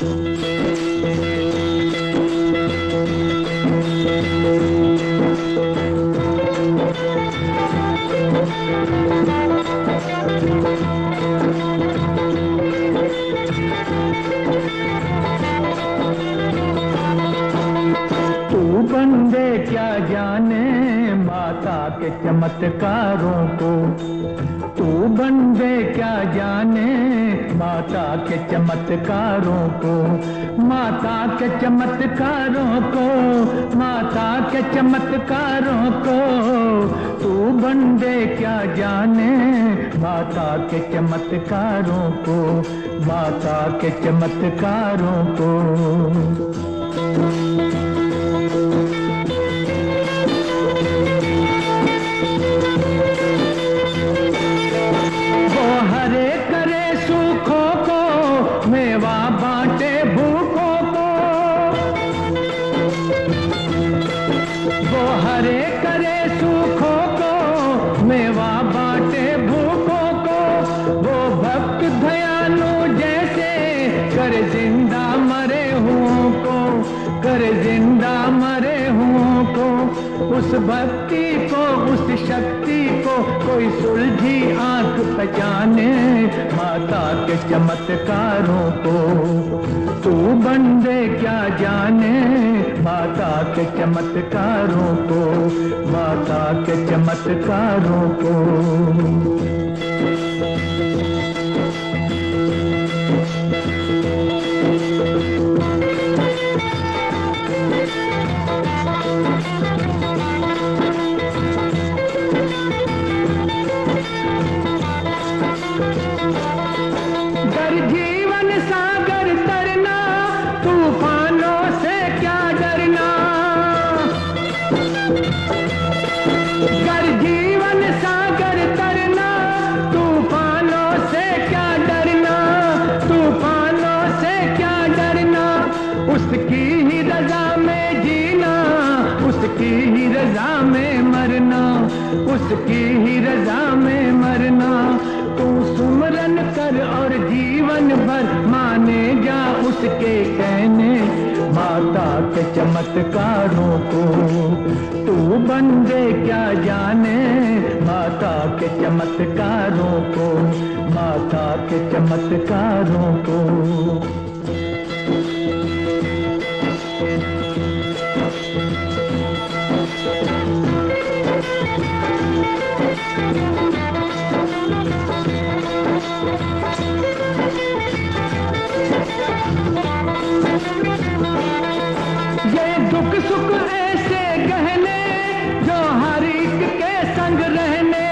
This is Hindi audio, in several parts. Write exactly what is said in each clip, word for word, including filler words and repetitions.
बंदे क्या जाने माता के चमत्कारों को, तू बंदे क्या जाने माता के चमत्कारों को, माता के चमत्कारों को, माता के चमत्कारों को। तू बंदे क्या जाने माता के चमत्कारों को, माता के चमत्कारों को। मेवा बांटे भूखों को, वो हरे करे सूखों को, मेवा बांटे भूखों को। वो भक्त दयालु जैसे कर जिंदा मरे हुओं को, कर जिंदा मरे हुओं को। उस भक्ति को, उस शक्ति को कोई सुलझी आंख पहचाने माता के चमत्कारों को। तू बंदे क्या जाने माता के चमत्कारों को, माता के चमत्कारों को। जीवन सागर तरना, तूफानों से क्या डरना। कर जीवन सागर तरना, तूफानों से क्या डरना, तूफानों से क्या डरना। उसकी ही रजा में जीना, उसकी ही रजा में मरना, उसकी ही रजा में मरना। तू सुमरन कर और जीवन भर माने जा उसके कहने माता के चमत्कारों को। तू बंदे क्या जाने माता के चमत्कारों को, माता के चमत्कारों को। ये दुख सुख ऐसे गहने जो हर एक के संग रहने,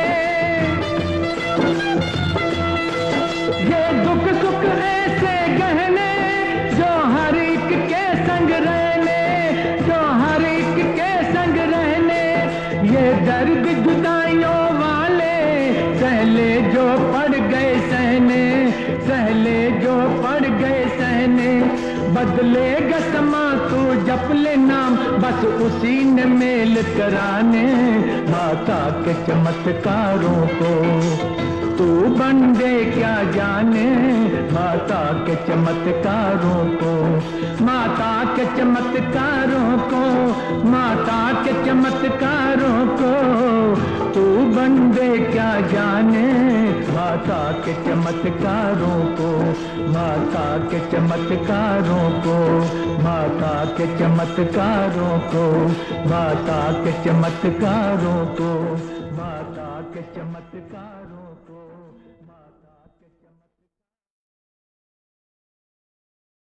ये दुख सुख ऐसे गहने जो हर एक के संग रहने, जो हर एक के संग रहने। ये दर्द जुदाइयों वाले सहले जो पड़ गए सहने, सहले जो पड़ गए सहने। बदलेगा समा तू जप ले नाम, बस उसी ने मेल कराने माता के चमत्कारों को। तू बंदे क्या जाने माता के चमत्कारों को, माता के चमत्कारों को, माता के चमत्कारों को। तू बंदे क्या जाने माता के चमत्कारों को, माता के चमत्कारों को, माता के चमत्कारों को, माता के चमत्कारों को, माता के चमत्कारों।